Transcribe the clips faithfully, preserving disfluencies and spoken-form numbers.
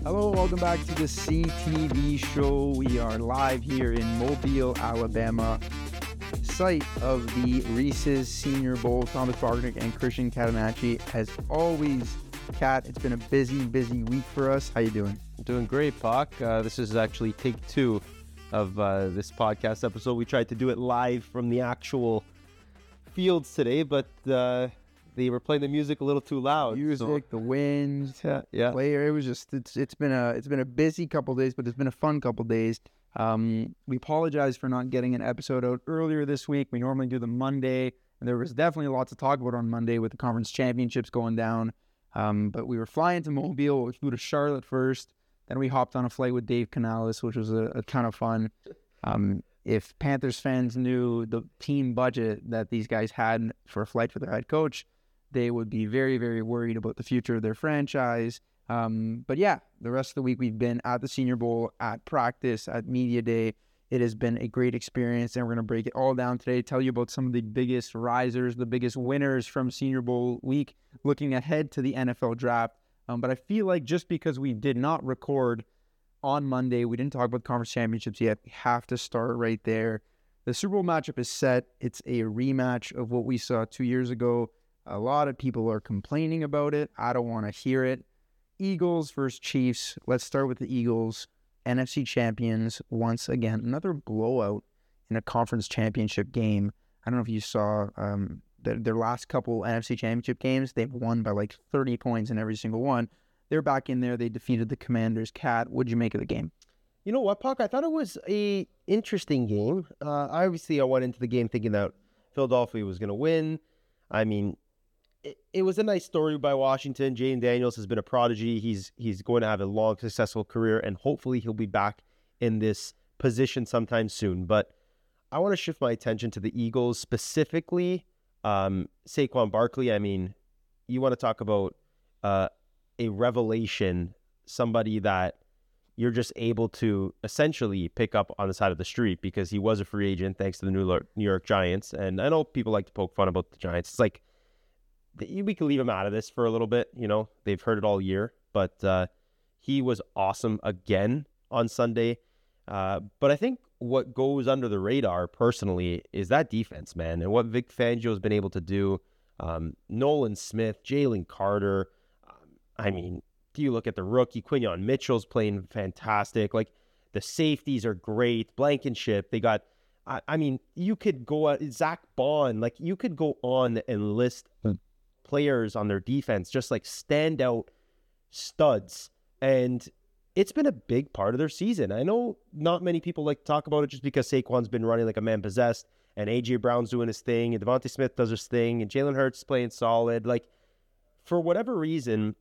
Hello, welcome back to the C T V show. We are live here in Mobile, Alabama, site of the Reese's Senior Bowl. Thomas Bognick and Christian Catanacci. As always, Kat, it's been a busy, busy week for us. How you doing? Doing great, Pac. Uh, this is actually take two of uh, this podcast episode. We tried to do it live from the actual fields today, but uh, they were playing the music a little too loud. Music, so. the wind, yeah, yeah. player. It was just it's it's been a it's been a busy couple days, but it's been a fun couple days. Um, we apologize for not getting an episode out earlier this week. We normally do the Monday, and there was definitely a lot to talk about on Monday with the conference championships going down. Um, but we were flying to Mobile. We flew to Charlotte first. Then we hopped on a flight with Dave Canales, which was a, a ton of fun. Um, if Panthers fans knew the team budget that these guys had for a flight for their head coach, they would be very, very worried about the future of their franchise. Um, but yeah, the rest of the week we've been at the Senior Bowl, at practice, at Media Day. It has been a great experience, and we're going to break it all down today, tell you about some of the biggest risers, the biggest winners from Senior Bowl week, looking ahead to the N F L draft. Um, but I feel like just because we did not record on Monday, we didn't talk about the conference championships yet, we have to start right there. The Super Bowl matchup is set. It's a rematch of what we saw two years ago. A lot of people are complaining about it. I don't want to hear it. Eagles versus Chiefs. Let's start with the Eagles. N F C champions once again. Another blowout in a conference championship game. I don't know if you saw um, their, their last couple N F C championship games. They've won by like thirty points in every single one. They're back in there. They defeated the Commanders. Cat, what'd you make of the game? You know what, Puck? I thought it was a interesting game. Uh, obviously, I went into the game thinking that Philadelphia was going to win. I mean, it, it was a nice story by Washington. Jaden Daniels has been a prodigy. He's he's going to have a long, successful career, and hopefully he'll be back in this position sometime soon. But I want to shift my attention to the Eagles, specifically um, Saquon Barkley. I mean, you want to talk about uh, a revelation, somebody that you're just able to essentially pick up on the side of the street because he was a free agent thanks to the New York, New York Giants. And I know people like to poke fun about the Giants. It's like, we could leave him out of this for a little bit. You know, they've heard it all year. But uh, he was awesome again on Sunday. Uh, but I think what goes under the radar personally is that defense, man, and what Vic Fangio has been able to do. Um, Nolan Smith, Jalen Carter. Um, I mean, do you look at the rookie, Quinyon Mitchell's playing fantastic. Like, the safeties are great. Blankenship, they got, I, I mean, you could go at Zach Bond. Like, you could go on and list players on their defense, just like standout studs. And it's been a big part of their season. I know not many people like to talk about it just because Saquon's been running like a man possessed, and A J Brown's doing his thing, and Devontae Smith does his thing, and Jalen Hurts is playing solid. Like, for whatever reason,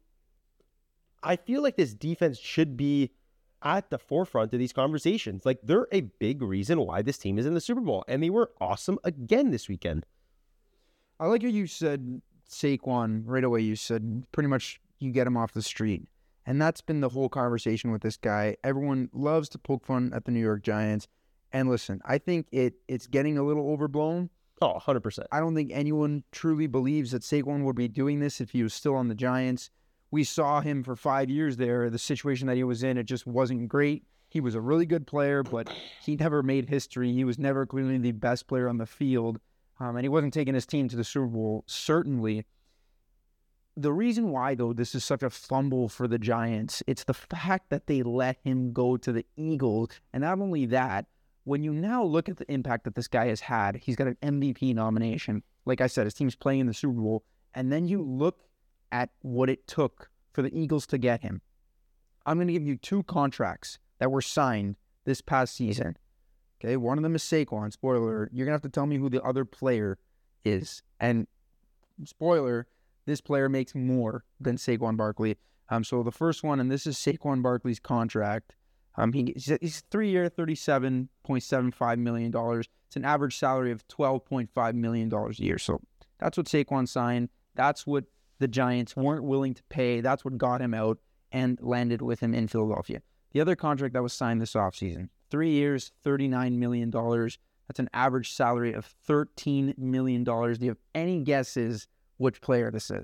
I feel like this defense should be at the forefront of these conversations. Like, they're a big reason why this team is in the Super Bowl, and they were awesome again this weekend. I like how you said Saquon right away. You said pretty much you get him off the street. And that's been the whole conversation with this guy. Everyone loves to poke fun at the New York Giants. And listen, I think it it's getting a little overblown. Oh, one hundred percent. I don't think anyone truly believes that Saquon would be doing this if he was still on the Giants. We saw him for five years there. The situation that he was in, it just wasn't great. He was a really good player, but he never made history. He was never clearly the best player on the field. Um, and he wasn't taking his team to the Super Bowl, certainly. The reason why, though, this is such a fumble for the Giants, it's the fact that they let him go to the Eagles. And not only that, when you now look at the impact that this guy has had, he's got an M V P nomination. Like I said, his team's playing in the Super Bowl. And then you look at what it took for the Eagles to get him. I'm going to give you two contracts that were signed this past season. Okay, one of them is Saquon. Spoiler, you're going to have to tell me who the other player is. And spoiler, this player makes more than Saquon Barkley. Um, so the first one, and this is Saquon Barkley's contract. Um, he, he's three-year, thirty-seven point seven five million dollars. It's an average salary of twelve point five million dollars a year. So that's what Saquon signed. That's what the Giants weren't willing to pay. That's what got him out and landed with him in Philadelphia. The other contract that was signed this offseason, three years, thirty-nine million dollars. That's an average salary of thirteen million dollars. Do you have any guesses which player this is?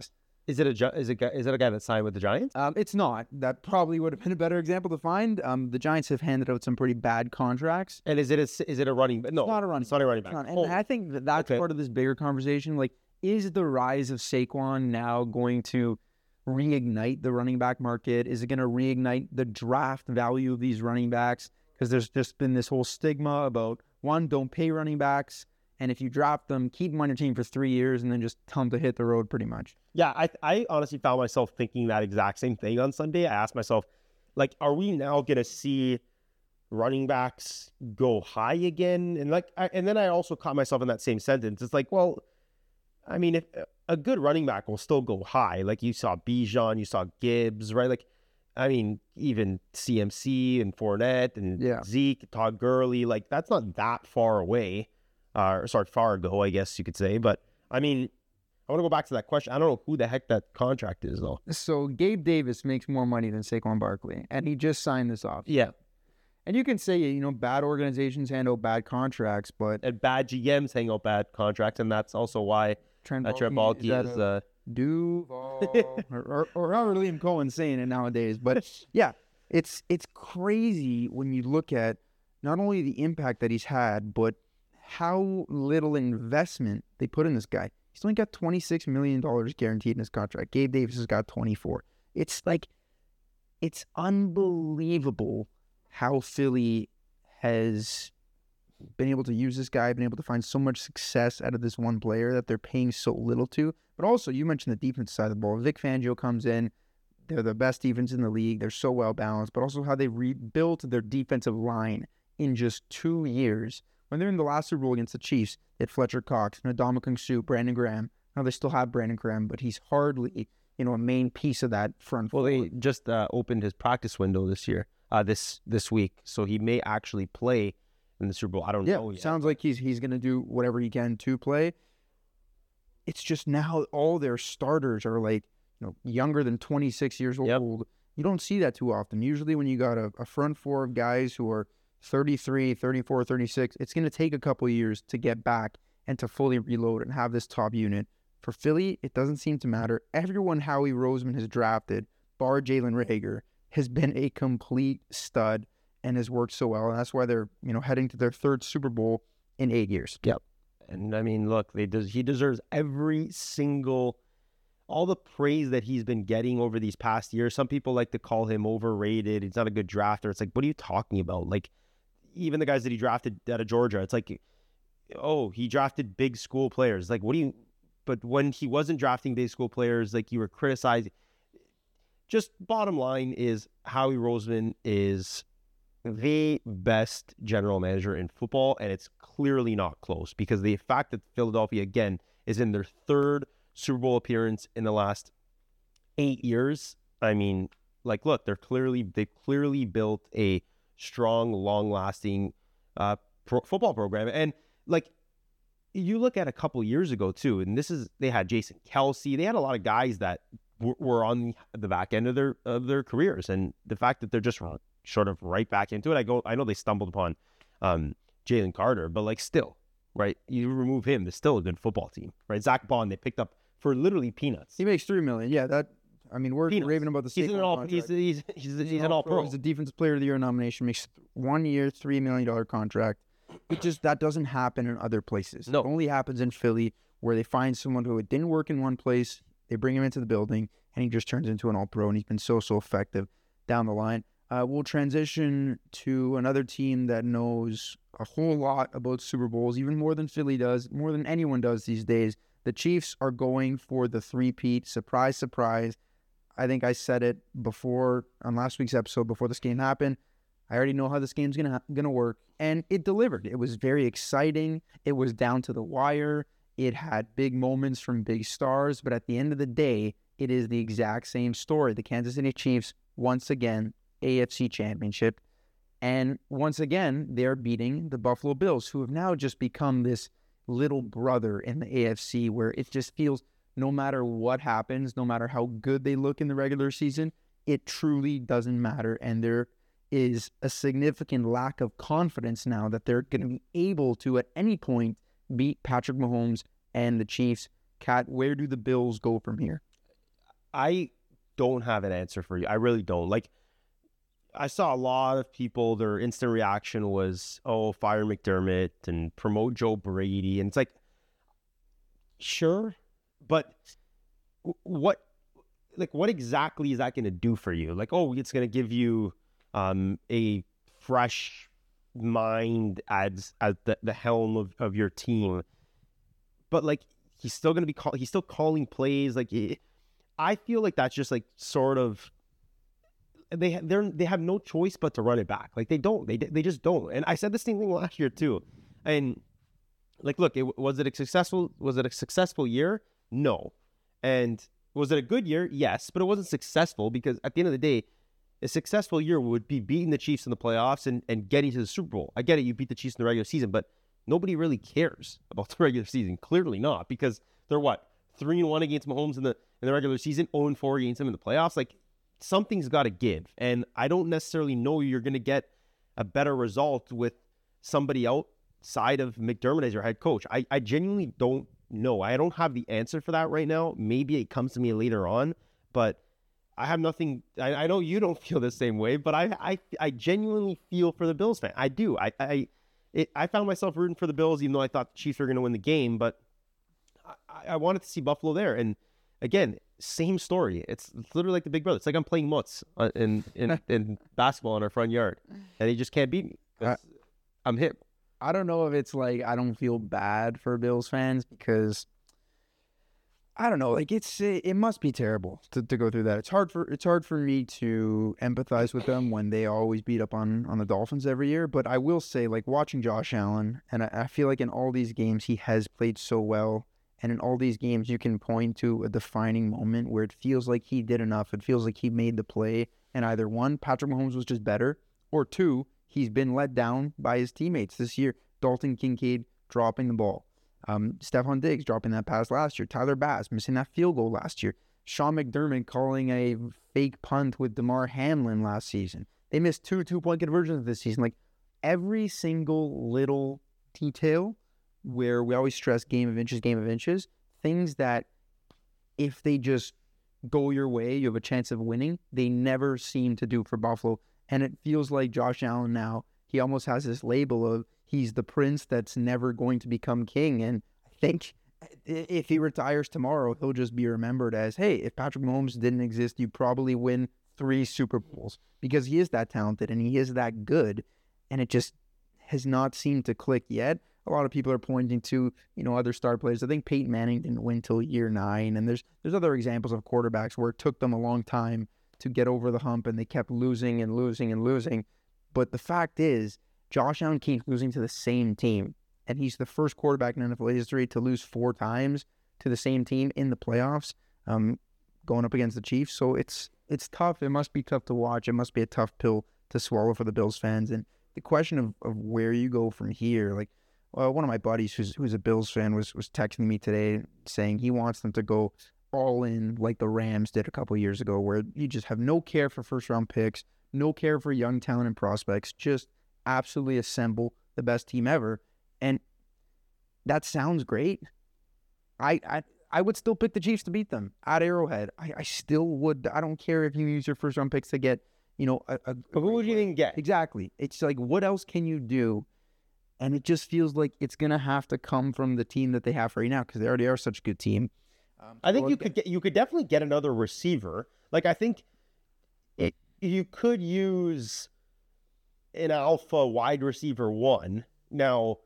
Is it a Gi- is it a- is it a guy that signed with the Giants? Um, it's not. That probably would have been a better example to find. Um, the Giants have handed out some pretty bad contracts. And is it a is it a running back? No, It's not a running It's not a running back. It's not. And Oh, I think that that's okay. part of this bigger conversation. Like, is the rise of Saquon now going to reignite the running back market? Is it going to reignite the draft value of these running backs? Because there's just been this whole stigma about, one, don't pay running backs. And if you draft them, keep them on your team for three years and then just tell them to hit the road pretty much. Yeah, I I honestly found myself thinking that exact same thing on Sunday. I asked myself, like, are we now gonna see running backs go high again? And like, I, and then I also caught myself in that same sentence. It's like, well, I mean, if a good running back will still go high, like you saw Bijan, you saw Gibbs, right? Like, I mean, even C M C and Fournette and Yeah. Zeke, Todd Gurley, like that's not that far away. Uh, sorry, far ago, I guess you could say. But I mean, I want to go back to that question. I don't know who the heck that contract is, though. So Gabe Davis makes more money than Saquon Barkley, and he just signed this off. Yeah, And you can say, you know, bad organizations handle bad contracts, but and bad G Ms hang out bad contracts, and that's also why Trent uh, Trent Baalke that is. a Uh, Duval or, or, or however Liam Cohen's saying it nowadays. But yeah, it's it's crazy when you look at not only the impact that he's had, but how little investment they put in this guy. He's only got twenty-six million dollars guaranteed in his contract. Gabe Davis has got twenty-four. It's like, it's unbelievable how Philly has been able to use this guy, been able to find so much success out of this one player that they're paying so little to. But also, you mentioned the defense side of the ball. Vic Fangio comes in. They're the best defense in the league. They're so well balanced, but also how they rebuilt their defensive line in just two years. When they're in the last Super Bowl against the Chiefs, they had Fletcher Cox, Ndamukong Suh, Brandon Graham. Now they still have Brandon Graham, but he's hardly, you know, a main piece of that front. well, forward. they just uh, opened his practice window this year, uh, this this week, so he may actually play in the Super Bowl. I don't Yeah, know yet. sounds like he's he's going to do whatever he can to play. It's just now all their starters are like, you know, younger than twenty-six years old. Yep. You don't see that too often. Usually when you got a, a front four of guys who are thirty-three, thirty-four, thirty-six, it's going to take a couple of years to get back and to fully reload and have this top unit. For Philly, it doesn't seem to matter. Everyone Howie Roseman has drafted, bar Jalen Reagor, has been a complete stud and has worked so well. And that's why they're, you know, heading to their third Super Bowl in eight years. Yep. And I mean, look, they des- he deserves every single, all the praise that he's been getting over these past years. Some people like to call him overrated. He's not a good drafter. It's like, what are you talking about? Like, even the guys that he drafted out of Georgia, it's like, oh, he drafted big school players. Like, what do you, but when he wasn't drafting big school players, like you were criticizing. Just bottom line is Howie Roseman is the best general manager in football, and it's clearly not close because the fact that Philadelphia, again, is in their third Super Bowl appearance in the last eight years. I mean, like, look, they're clearly, they've clearly built a strong, long-lasting uh, pro- football program. And, like, you look at a couple years ago, too, and this is, they had Jason Kelsey. They had a lot of guys that w- were on the back end of their of their careers. And the fact that they're just sort of right back into it, I go, I know they stumbled upon um, Jalen Carter, but, like, still, right? You remove him, there's still a good football team, right? Zach Bond, they picked up for literally peanuts. He makes three million. Yeah, that. I mean, we're Peanuts. raving about the He's Saquon an all. contract. He's he's he's, he's an all pro. He's a defensive player of the year nomination. Makes one year, three million dollar contract. It just that doesn't happen in other places. No. It only happens in Philly, where they find someone who it didn't work in one place. They bring him into the building, and he just turns into an all pro. And he's been so so effective down the line. Uh, we'll transition to another team that knows a whole lot about Super Bowls, even more than Philly does, more than anyone does these days. The Chiefs are going for the three-peat. Surprise, surprise. I think I said it before on last week's episode, before this game happened. I already know how this game's gonna gonna work, and it delivered. It was very exciting. It was down to the wire. It had big moments from big stars, but at the end of the day, it is the exact same story. The Kansas City Chiefs, once again, A F C Championship, and once again, they're beating the Buffalo Bills, who have now just become this little brother in the A F C, where it just feels no matter what happens, no matter how good they look in the regular season, it truly doesn't matter. And there is a significant lack of confidence now that they're going to be able to, at any point, beat Patrick Mahomes and the Chiefs. Kat, where do the Bills go from here? I don't have an answer for you. I really don't. Like, I saw a lot of people, their instant reaction was, oh, fire McDermott and promote Joe Brady. And it's like, sure, but what, like, what exactly is that going to do for you? Like, oh, it's going to give you um, a fresh mind as at the, the helm of, of your team. But, like, he's still going to be call, he's still calling plays. Like, it, I feel like that's just, like, sort of, they they they have no choice but to run it back. Like, they don't. They they just don't. And I said the same thing last year, too. And, like, look, it, was it a successful, was it a successful year? No. And was it a good year? Yes, but it wasn't successful because at the end of the day, a successful year would be beating the Chiefs in the playoffs and, and getting to the Super Bowl. I get it, you beat the Chiefs in the regular season, but nobody really cares about the regular season. Clearly not, because they're what? three and one against Mahomes in the in the regular season, oh and four against him in the playoffs. Like, something's got to give. And I don't necessarily know you're going to get a better result with somebody outside of McDermott as your head coach. I, I genuinely don't know. I don't have the answer for that right now. Maybe it comes to me later on, but I have nothing. I, I know you don't feel the same way, but I, I, I genuinely feel for the Bills fan. I do. I, I, it, I found myself rooting for the Bills, even though I thought the Chiefs were going to win the game, but I, I wanted to see Buffalo there. And again, same story. It's literally like the Big Brother. It's like I'm playing mutts in, in, in basketball in our front yard, and he just can't beat me. I, I'm hip. I don't know if it's like I don't feel bad for Bills fans because I don't know, like it's it, it must be terrible to, to go through that. It's hard for it's hard for me to empathize with them when they always beat up on on the Dolphins every year. But I will say, like, watching Josh Allen, and I, I feel like in all these games he has played so well, and in all these games you can point to a defining moment where it feels like he did enough. It feels like he made the play, and either one, Patrick Mahomes was just better, or two, he's been let down by his teammates this year. Dalton Kincaid dropping the ball. Um, Stephon Diggs dropping that pass last year. Tyler Bass missing that field goal last year. Sean McDermott calling a fake punt with DeMar Hamlin last season. They missed two two-point conversions this season. Like, every single little detail where we always stress game of inches, game of inches, things that if they just go your way, you have a chance of winning, they never seem to do for Buffalo. And it feels like Josh Allen now, he almost has this label of he's the prince that's never going to become king. And I think if he retires tomorrow, he'll just be remembered as, hey, if Patrick Mahomes didn't exist, you'd probably win three Super Bowls, because he is that talented and he is that good. And it just has not seemed to click yet. A lot of people are pointing to, you know, other star players. I think Peyton Manning didn't win till year nine. And there's there's other examples of quarterbacks where it took them a long time to get over the hump and they kept losing and losing and losing. But the fact is, Josh Allen keeps losing to the same team. And he's the first quarterback in N F L history to lose four times to the same team in the playoffs, um, going up against the Chiefs. So it's it's tough. It must be tough to watch. It must be a tough pill to swallow for the Bills fans. And the question of, of where you go from here, like, well, one of my buddies who's who's a Bills fan was was texting me today saying he wants them to go all in like the Rams did a couple years ago, where you just have no care for first round picks, no care for young talent and prospects, just absolutely assemble the best team ever. And that sounds great. I I, I would still pick the Chiefs to beat them at Arrowhead. I, I still would. I don't care if you use your first round picks to get, you know, a, a but who would you even get? Exactly. It's like, what else can you do? And it just feels like it's gonna have to come from the team that they have right now, because they already are such a good team. Um, I think you could get you could definitely get another receiver. Like, I think it you could use an alpha wide receiver one. Now,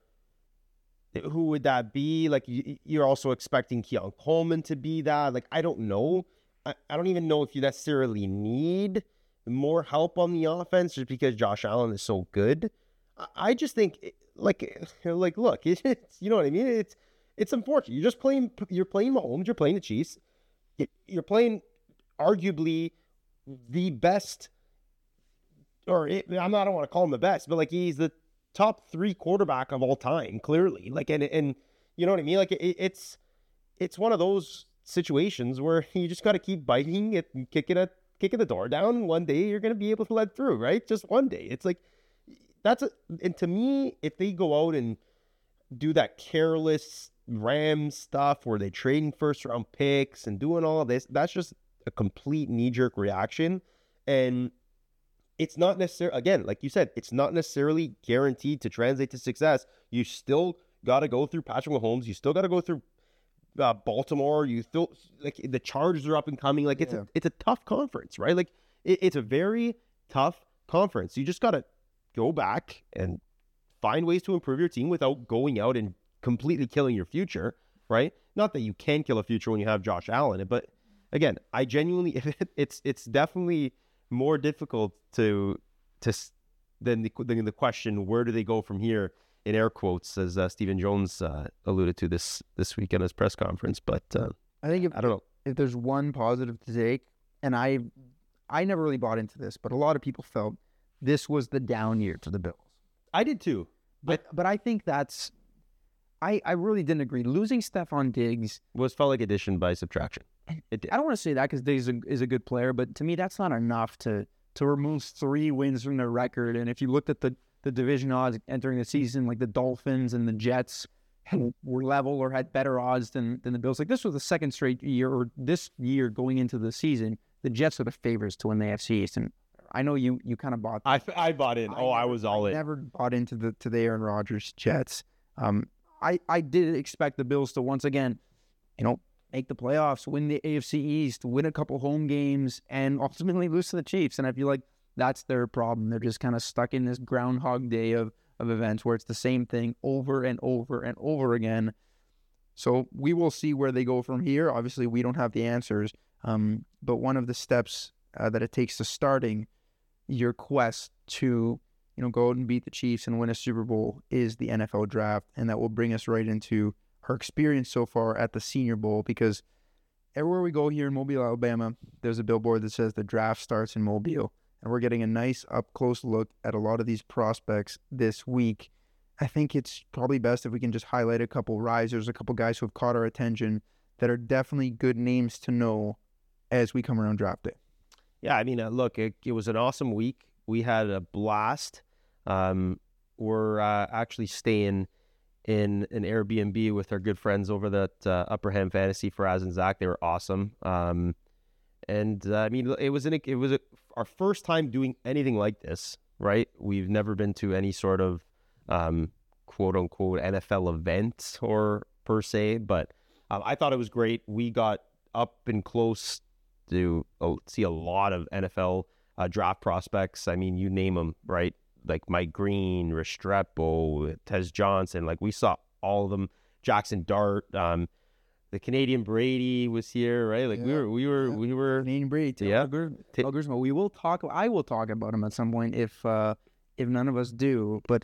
who would that be? Like, you're also expecting Keon Coleman to be that. Like, I don't know. I, I don't even know if you necessarily need more help on the offense just because Josh Allen is so good. I, I just think, like, like look, it's, you know what I mean? It's it's unfortunate. You're just playing. You're playing Mahomes. You're playing the Chiefs. You're playing arguably the best. Or it, I'm not. I don't want to call him the best, but like, he's the top three quarterback of all time, clearly. Like, and and you know what I mean? Like, it, it's it's one of those situations where you just got to keep biting it and kicking it, kicking the door down. One day you're gonna be able to let through, right? Just one day. It's like that's a. And to me, if they go out and do that careless Rams stuff where they trading first round picks and doing all of this, that's just a complete knee-jerk reaction. And it's not necessarily, again, like you said, it's not necessarily guaranteed to translate to success. You still got to go through Patrick Mahomes. You still got to go through uh, Baltimore. You still, like, the Chargers are up and coming. Like, it's, Yeah. a, it's a tough conference, right? Like, it, it's a very tough conference. You just got to go back and find ways to improve your team without going out and completely killing your future, right? Not that you can kill a future when you have Josh Allen, but again, I genuinely, it's it's definitely more difficult to to than the than the question, where do they go from here, in air quotes, as uh, Stephen Jones uh, alluded to this this week in his press conference. But uh, I think if I don't know. if there's one positive to take, and I I never really bought into this, but a lot of people felt this was the down year to the Bills. I did too. But but I think that's I, I really didn't agree. Losing Stephon Diggs Was felt like addition by subtraction. It did. I don't want to say that because Diggs is a, is a good player, but to me that's not enough to to remove three wins from their record. And if you looked at the, the division odds entering the season, like the Dolphins and the Jets had, were level or had better odds than than the Bills. Like this was the second straight year, or this year going into the season, the Jets are the favorites to win the A F C East. And I know you you kind of bought. I, I bought in. Oh, I, never- was all I in. never bought into the to the Aaron Rodgers Jets. Um, I I did expect the Bills to once again, you know, make the playoffs, win the A F C East, win a couple home games, and ultimately lose to the Chiefs. And I feel like that's their problem. They're just kind of stuck in this Groundhog Day of of events where it's the same thing over and over and over again. So we will see where they go from here. Obviously, we don't have the answers, um, but one of the steps uh, that it takes to starting your quest to, you know, go out and beat the Chiefs and win a Super Bowl is the N F L draft. And that will bring us right into our experience so far at the Senior Bowl, because everywhere we go here in Mobile, Alabama, there's a billboard that says the draft starts in Mobile. And we're getting a nice up-close look at a lot of these prospects this week. I think it's probably best if we can just highlight a couple risers, a couple guys who have caught our attention that are definitely good names to know as we come around draft day. Yeah, I mean, uh, look, it, it was an awesome week. We had a blast. Um, we're uh, actually staying in an Airbnb with our good friends over at uh, Upper Hand Fantasy, Faraz and Zach. They were awesome. Um, and uh, I mean, it was an, it was a, our first time doing anything like this, right? We've never been to any sort of um, quote unquote N F L event or per se, but um, I thought it was great. We got up and close to uh, see a lot of N F L uh, draft prospects. I mean, you name them, right? Like Mike Green, Restrepo, Tez Johnson. Like we saw all of them. Jackson Dart, um, the Canadian Brady was here, right? Like Yeah, we were, we were, yeah. we were. Canadian Brady, Taylor Yeah. Gur- Ta- Taylor Griswold. We will talk. I will talk about him at some point if uh, if none of us do. But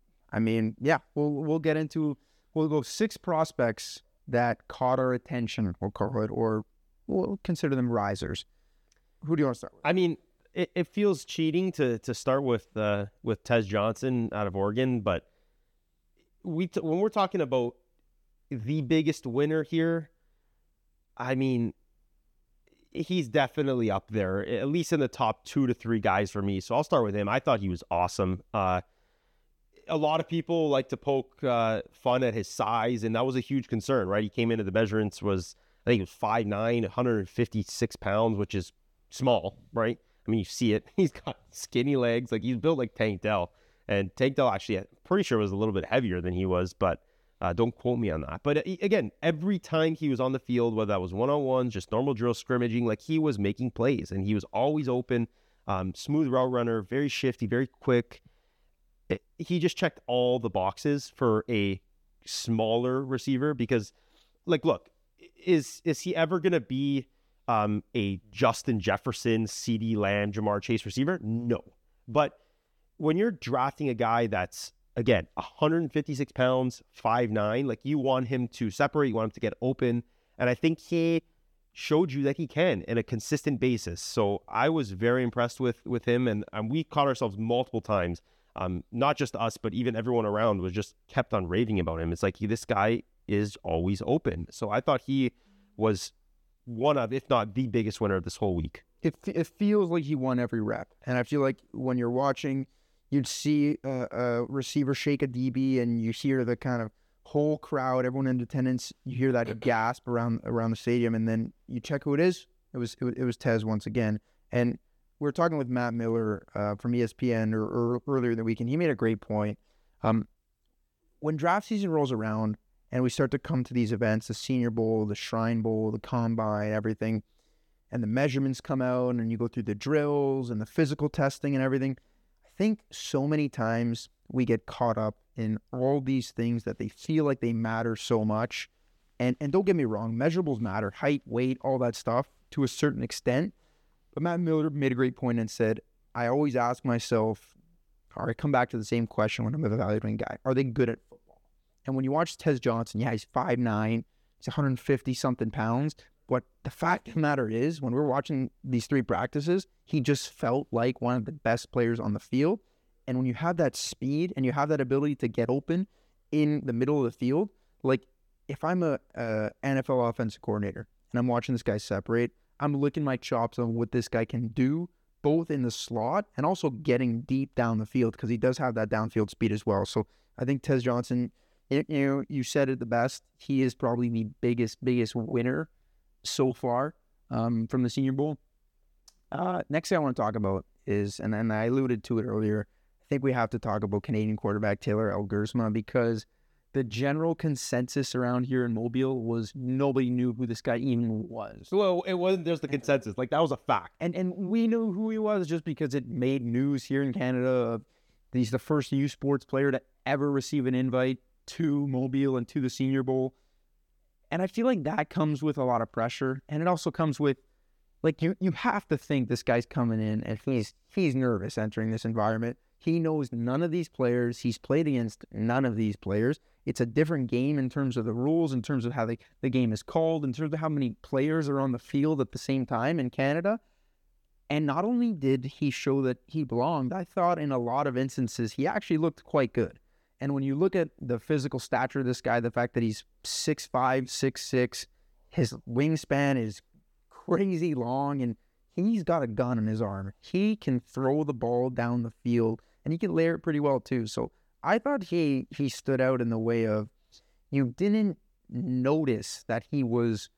I mean, yeah, we'll we'll get into. We'll go six prospects that caught our attention. We'll call it, or we'll consider them risers. Who do you want to start with? I mean, it, it feels cheating to to start with uh, with Tez Johnson out of Oregon, but we t- when we're talking about the biggest winner here, I mean, he's definitely up there, at least in the top two to three guys for me. So I'll start with him. I thought he was awesome. Uh, a lot of people like to poke uh, fun at his size, and that was a huge concern, right? He came into the measurements, was, I think it was five nine, one hundred fifty-six pounds, which is small, right? I mean, you see it. He's got skinny legs. Like, he's built like Tank Dell. And Tank Dell actually, I'm pretty sure, was a little bit heavier than he was, but uh, don't quote me on that. But uh, again, every time he was on the field, whether that was one-on-ones, just normal drill scrimmaging, like he was making plays, and he was always open, um, smooth route runner, very shifty, very quick. It, he just checked all the boxes for a smaller receiver because, like, look, is is he ever going to be um, a Justin Jefferson, CeeDee Lamb, Jamar Chase receiver? No. But when you're drafting a guy that's, again, one hundred fifty-six pounds, five nine, like, you want him to separate, you want him to get open. And I think he showed you that he can in a consistent basis. So I was very impressed with with him. And, and we caught ourselves multiple times, um, not just us, but even everyone around was just kept on raving about him. It's like, he, this guy is always open. So I thought he was one of, if not the biggest winner of this whole week. It it feels like he won every rep, and I feel like when you're watching, you'd see a, a receiver shake a D B, and you hear the kind of whole crowd, everyone in attendance, you hear that gasp around around the stadium, and then you check who it is. It was it, was- it was Tez once again, and we were talking with Matt Miller uh, from E S P N or, or earlier in the week, and he made a great point. Um, when draft season rolls around and we start to come to these events, the Senior Bowl, the Shrine Bowl, the Combine, everything, and the measurements come out, and you go through the drills and the physical testing and everything. I think so many times we get caught up in all these things that they feel like they matter so much. And and don't get me wrong, measurables matter, height, weight, all that stuff to a certain extent. But Matt Miller made a great point and said, I always ask myself, or I come back to the same question when I'm evaluating a guy, are they good at football? And when you watch Tez Johnson, yeah, he's five nine, he's one hundred fifty something pounds. But the fact of the matter is, when we're watching these three practices, he just felt like one of the best players on the field. And when you have that speed and you have that ability to get open in the middle of the field, like if I'm a, a N F L offensive coordinator and I'm watching this guy separate, I'm licking my chops on what this guy can do, both in the slot and also getting deep down the field, because he does have that downfield speed as well. So I think Tez Johnson, you know, you said it the best. He is probably the biggest, biggest winner so far um, from the Senior Bowl. Uh, next thing I want to talk about is, and, and I alluded to it earlier, I think we have to talk about Canadian quarterback Taylor Elgersma, because the general consensus around here in Mobile was nobody knew who this guy even was. Well, it wasn't just the consensus. Like, that was a fact. And and we knew who he was just because it made news here in Canada. He's the first U Sports player to ever receive an invite to Mobile and to the Senior Bowl. And I feel like that comes with a lot of pressure. And it also comes with, like, you you have to think this guy's coming in and he's he's nervous entering this environment. He knows none of these players. He's played against none of these players. It's a different game in terms of the rules, in terms of how they, the game is called, in terms of how many players are on the field at the same time in Canada. And not only did he show that he belonged, I thought in a lot of instances he actually looked quite good. And when you look at the physical stature of this guy, the fact that he's six five, six six, his wingspan is crazy long, and he's got a gun in his arm. He can throw the ball down the field, and he can layer it pretty well too. So I thought he he stood out in the way of, you didn't notice that he was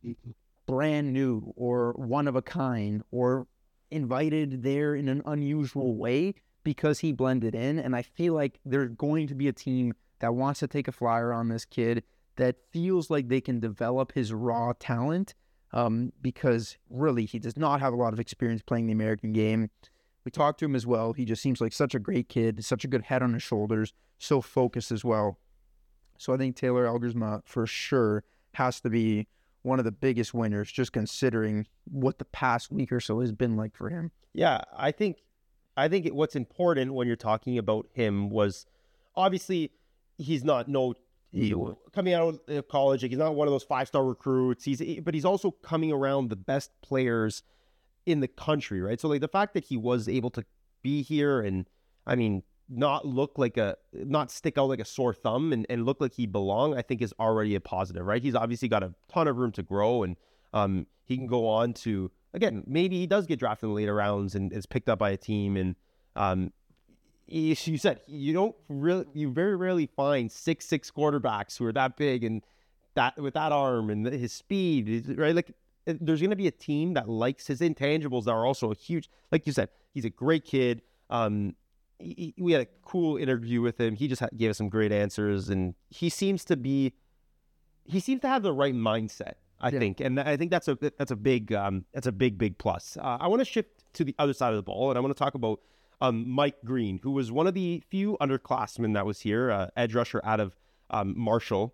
brand new or one of a kind or invited there in an unusual way, because he blended in. And I feel like there's going to be a team that wants to take a flyer on this kid, that feels like they can develop his raw talent, um, because really he does not have a lot of experience playing the American game. We talked to him as well. He just seems like such a great kid, such a good head on his shoulders, so focused as well. So I think Taylor Elgersma for sure has to be one of the biggest winners, just considering what the past week or so has been like for him. Yeah, I think I think it, what's important when you're talking about him was, obviously he's not no he, coming out of college, like, he's not one of those five-star recruits. He's but he's also coming around the best players in the country, right? So like the fact that he was able to be here and, I mean, not look like a, not stick out like a sore thumb and, and look like he belonged, I think is already a positive, right? He's obviously got a ton of room to grow, and um, he can go on to, again, maybe he does get drafted in the later rounds and is picked up by a team. And um, you said, you don't really, you very rarely find six, six quarterbacks who are that big and that with that arm and his speed, right? Like, there's going to be a team that likes his intangibles that are also a huge, like you said, he's a great kid. Um, he, we had a cool interview with him. He just had, gave us some great answers, and he seems to be, he seems to have the right mindset, I yeah. think. And I think that's a, that's a big, um, that's a big, big plus. Uh, I want to shift to the other side of the ball, and I want to talk about um, Mike Green, who was one of the few underclassmen that was here, uh, edge rusher out of um, Marshall.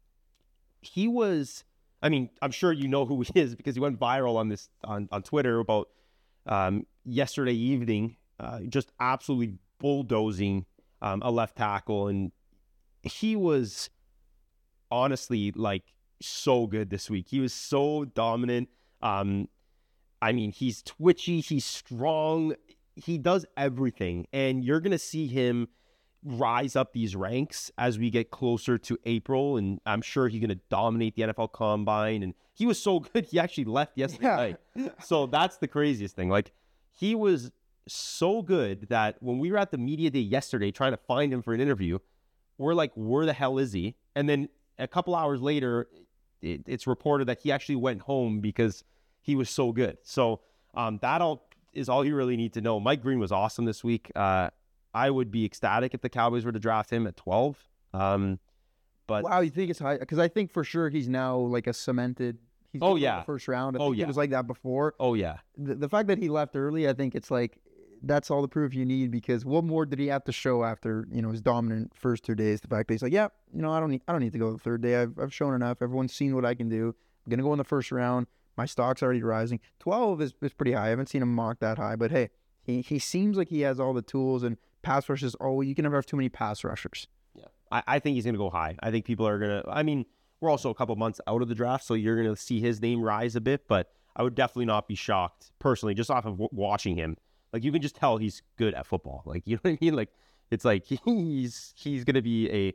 He was, I mean, I'm sure you know who he is because he went viral on this on, on Twitter about um, yesterday evening, uh, just absolutely bulldozing um, a left tackle. And he was honestly like so good this week. He was so dominant. Um, I mean, he's twitchy, he's strong, he does everything. And you're going to see him rise up these ranks as we get closer to April, and I'm sure he's going to dominate the N F L Combine. And he was so good, he actually left yesterday yeah. night. So that's the craziest thing. Like, he was so good that when we were at the media day yesterday trying to find him for an interview, we're like, where the hell is he? And then a couple hours later, it, it's reported that he actually went home because he was so good. So um, that all is all you really need to know. Mike Green was awesome this week. Uh, I would be ecstatic if the Cowboys were to draft him at twelve. Um, but wow, you think it's high? Because I think for sure he's now like a cemented. He's Oh, going yeah. the first round. I Oh, think yeah. It was like that before. oh yeah, The, the fact that he left early, I think it's like that's all the proof you need. Because what more did he have to show after you know his dominant first two days? The fact that he's like, yeah, you know, I don't need, I don't need to go the third day. I've, I've shown enough. Everyone's seen what I can do. I'm gonna go in the first round. My stock's already rising. twelve is, is pretty high. I haven't seen him mock that high, but hey, he he seems like he has all the tools and pass rushes. Oh, you can never have too many pass rushers. yeah. I, I think he's going to go high. I think people are going to. I mean, we're also a couple months out of the draft, so you're going to see his name rise a bit. But I would definitely not be shocked personally, just off of w- watching him. Like you can just tell he's good at football. Like you know what I mean? Like it's like he's he's going to be a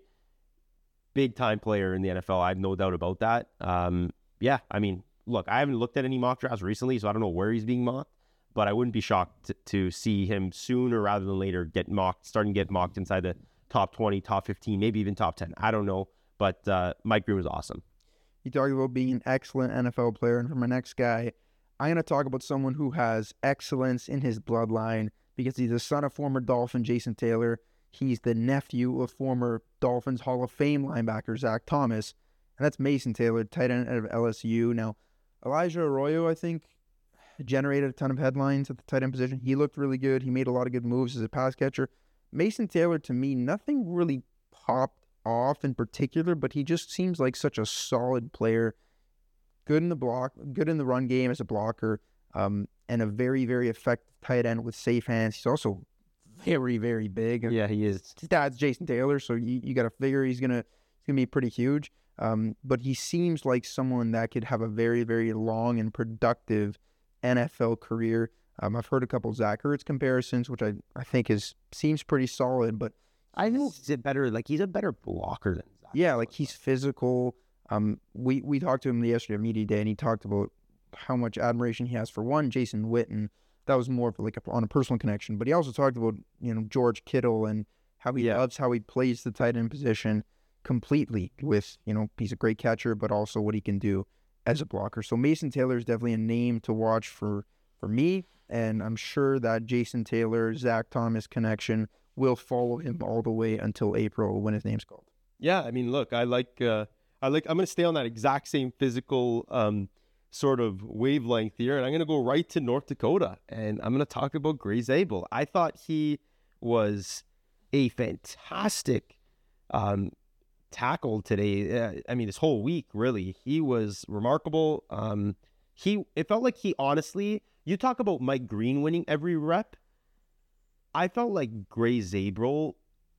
big time player in the N F L. I have no doubt about that. Um, yeah, I mean. Look, I haven't looked at any mock drafts recently, so I don't know where he's being mocked, but I wouldn't be shocked to, to see him sooner rather than later get mocked, starting to get mocked inside the top twenty, top fifteen, maybe even top ten. I don't know, but uh, Mike Green was awesome. You talk about being an excellent N F L player, and for my next guy, I'm going to talk about someone who has excellence in his bloodline because he's the son of former Dolphin Jason Taylor. He's the nephew of former Dolphins Hall of Fame linebacker Zach Thomas, and that's Mason Taylor, tight end out of L S U. Now, Elijah Arroyo, I think, generated a ton of headlines at the tight end position. He looked really good. He made a lot of good moves as a pass catcher. Mason Taylor, to me, nothing really popped off in particular, but he just seems like such a solid player. Good in the block, good in the run game as a blocker, um, and a very, very effective tight end with safe hands. He's also very, very big. Yeah, he is. His dad's Jason Taylor, so you, you got to figure he's gonna he's gonna be pretty huge. Um, but he seems like someone that could have a very, very long and productive N F L career. Um, I've heard a couple Zach Ertz comparisons, which I, I think is seems pretty solid. But I think he's a better, like he's a better blocker than Zach. yeah, like he's physical. Um, we we talked to him yesterday at media day, and he talked about how much admiration he has for one Jason Witten. That was more of like a, on a personal connection. But he also talked about you know George Kittle and how he Yeah. loves how he plays the tight end position completely with, you know, he's a great catcher, but also what he can do as a blocker. So Mason Taylor is definitely a name to watch for, for me. And I'm sure that Jason Taylor, Zach Thomas connection will follow him all the way until April when his name's called. Yeah, I mean, look, I like, uh, I like, I'm going to stay on that exact same physical um, sort of wavelength here, and I'm going to go right to North Dakota, and I'm going to talk about Gray Zabel. I thought he was a fantastic um, tackle today. Uh, I mean, this whole week, really, he was remarkable. Um, he, it felt like he honestly, you talk about Mike Green winning every rep. I felt like Gray Zabel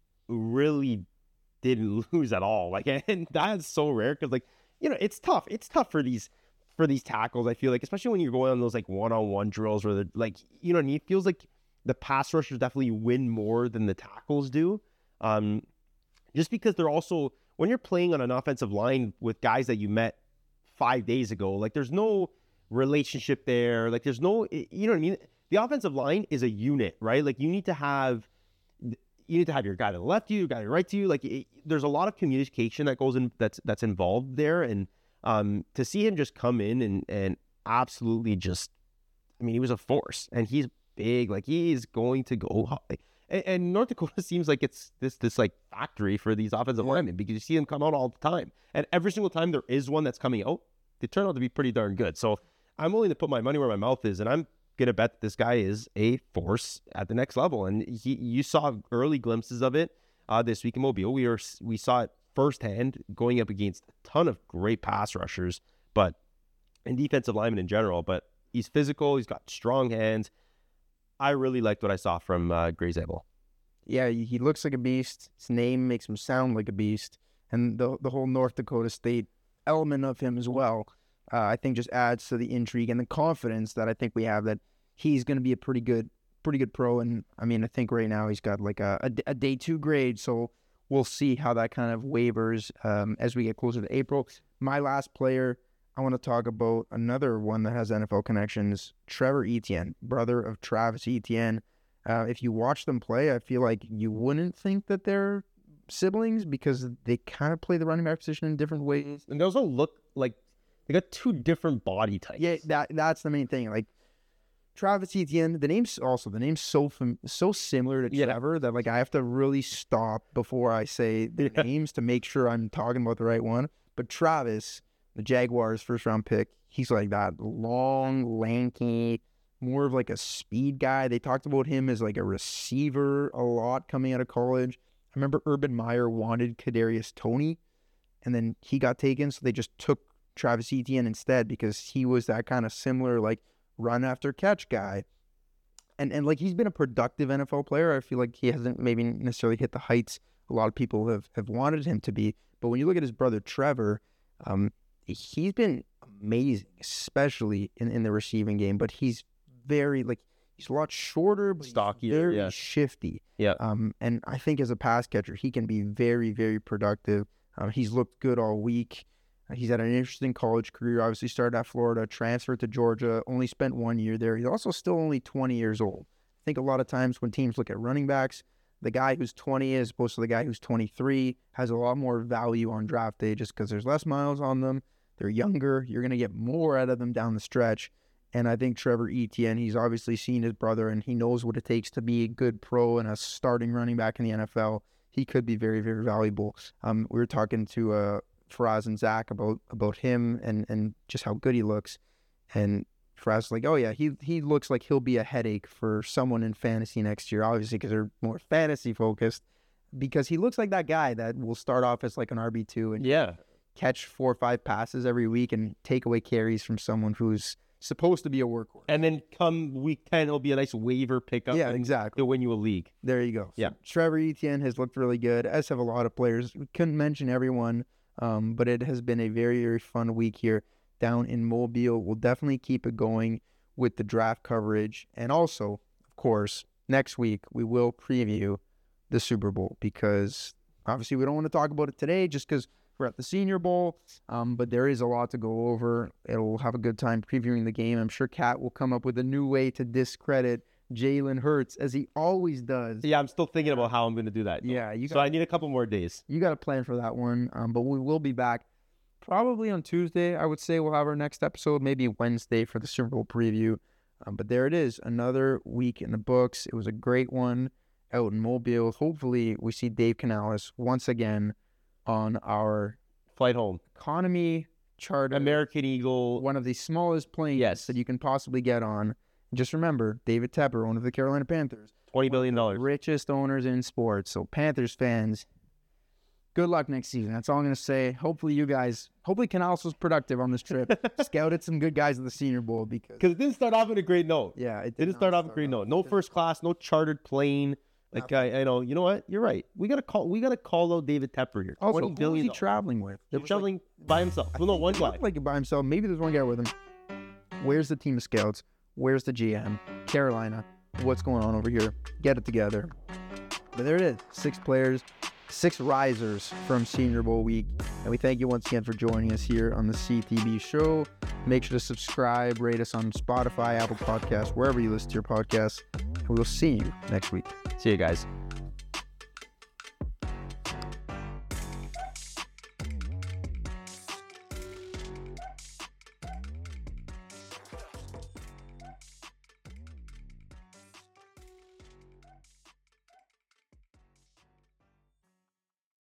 really didn't lose at all. Like, and that's so rare because, like, you know, it's tough. It's tough for these for these tackles. I feel like, especially when you're going on those like one-on-one drills where, like, you know, what I mean? It feels like the pass rushers definitely win more than the tackles do. Um, just because they're also, when you're playing on an offensive line with guys that you met five days ago, like there's no relationship there. Like there's no, you know what I mean? The offensive line is a unit, right? Like you need to have, you need to have your guy to the left to you, your guy to the right to you. Like it, there's a lot of communication that goes in, that's, that's involved there. And um, to see him just come in and, and absolutely just, I mean, he was a force and he's big, like he is going to go high. And, and North Dakota seems like it's this this like factory for these offensive Yeah. linemen because you see them come out all the time. And every single time there is one that's coming out, they turn out to be pretty darn good. So I'm willing to put my money where my mouth is, and I'm gonna bet that this guy is a force at the next level. And he, you saw early glimpses of it uh, this week in Mobile. We were we saw it firsthand going up against a ton of great pass rushers, but and defensive linemen in general. But he's physical. He's got strong hands. I really liked what I saw from uh, Gray Zabel. Yeah, he he looks like a beast. His name makes him sound like a beast. And the the whole North Dakota State element of him as well, uh, I think just adds to the intrigue and the confidence that I think we have that he's going to be a pretty good pretty good pro. And, I mean, I think right now he's got like a, a, a day two grade, so we'll see how that kind of wavers um, as we get closer to April. My last player, I want to talk about another one that has N F L connections, Trevor Etienne, brother of Travis Etienne. Uh, if you watch them play, I feel like you wouldn't think that they're siblings because they kind of play the running back position in different ways. And those don't look like They got two different body types. Yeah, that that's the main thing. Like Travis Etienne, the name's also the name's so fam- so similar to Yeah. Trevor that like I have to really stop before I say the Yeah. names to make sure I'm talking about the right one. But Travis, the Jaguars' first round pick, he's like that long, lanky, more of like a speed guy. They talked about him as like a receiver a lot coming out of college. I remember Urban Meyer wanted Kadarius Toney, and then he got taken, so they just took Travis Etienne instead because he was that kind of similar like run after catch guy. And and like he's been a productive N F L player. I feel like he hasn't maybe necessarily hit the heights a lot of people have, have wanted him to be. But when you look at his brother Trevor, um, he's been amazing, especially in, in the receiving game. But he's very like he's a lot shorter, but Stockier, very yeah. shifty. Yeah. Um, and I think as a pass catcher, he can be very, very productive. Um, he's looked good all week. Uh, he's had an interesting college career. Obviously started at Florida, transferred to Georgia, only spent one year there. He's also still only twenty years old. I think a lot of times when teams look at running backs, the guy who's twenty as opposed to the guy who's twenty-three has a lot more value on draft day just because there's less miles on them. They're younger. You're going to get more out of them down the stretch. And I think Trevor Etienne, he's obviously seen his brother and he knows what it takes to be a good pro and a starting running back in the N F L. He could be very, very valuable. Um, we were talking to uh, Faraz and Zach about about him and, and just how good he looks. And Faraz was like, oh, yeah, he he looks like he'll be a headache for someone in fantasy next year, obviously because they're more fantasy focused, because he looks like that guy that will start off as like an R B two and Yeah. catch four or five passes every week and take away carries from someone who's supposed to be a workhorse. And then come week ten, it'll be a nice waiver pickup. Yeah, and exactly. He'll win you a league. There you go. So Yeah. Trevor Etienne has looked really good, as have a lot of players. We couldn't mention everyone, um, but it has been a very, very fun week here down in Mobile. We'll definitely keep it going with the draft coverage. And also, of course, next week we will preview the Super Bowl because obviously we don't want to talk about it today just because we're at the Senior Bowl, um, but there is a lot to go over. It'll have a good time previewing the game. I'm sure Kat will come up with a new way to discredit Jalen Hurts, as he always does. Yeah, I'm still thinking about how I'm going to do that. Yeah, you So got I need a couple more days. you got a plan for that one, um, but we will be back probably on Tuesday. I would say we'll have our next episode, maybe Wednesday for the Super Bowl preview. Um, but there it is, another week in the books. It was a great one out in Mobile. Hopefully, we see Dave Canales once again on our Flight home. economy charter, American Eagle. one of the smallest planes Yes. that you can possibly get on. And just remember, David Tepper, one of the Carolina Panthers, twenty billion dollars. richest owners in sports. So Panthers fans, good luck next season. That's all I'm going to say. Hopefully you guys, hopefully Canales was productive on this trip. Scouted some good guys at the Senior Bowl because, Because it didn't start off in a great note. yeah, it It didn't not start off in a great note. No Didn't- first class, no chartered plane. Like I, I know, you know what? You're right. We gotta call. We gotta call out David Tepper here. Also, Twenty who was billion. he dollars. traveling with? They're It was like- traveling by himself. Well, no, one It guy. looked like by himself. Maybe there's one guy with him. Where's the team of scouts? Where's the G M? Carolina. What's going on over here? Get it together. But there it is. Six players, six risers from Senior Bowl week. And we thank you once again for joining us here on the C T B show. Make sure to subscribe, rate us on Spotify, Apple Podcasts, wherever you listen to your podcasts. And we'll see you next week. See you guys.